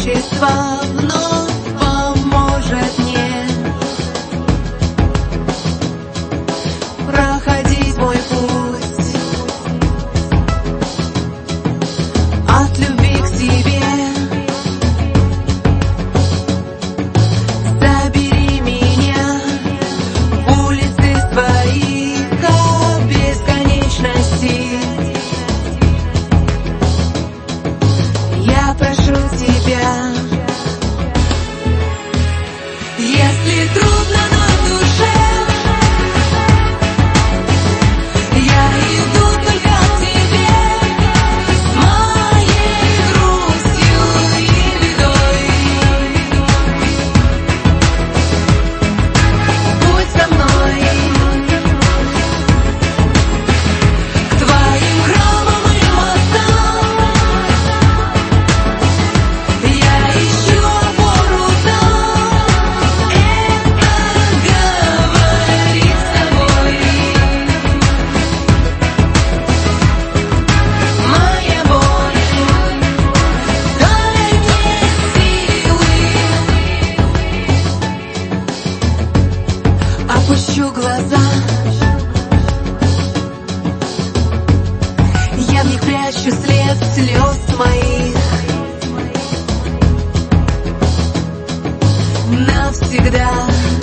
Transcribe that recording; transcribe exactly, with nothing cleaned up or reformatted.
одиночество вновь поможет мне проходить мой путь от любви к тебе. Забери меня в улицы своих о бесконечности. Я прошу тебя, если трудно на душе, я иду только к тебе с моей грустью и бедой. Будь со мной к твоим храмам и мостам. Я ищу опору там, это говорит с тобой. Моя боль, дай мне силы. Опущу глаза, я в них прячу след слез моих. Навсегда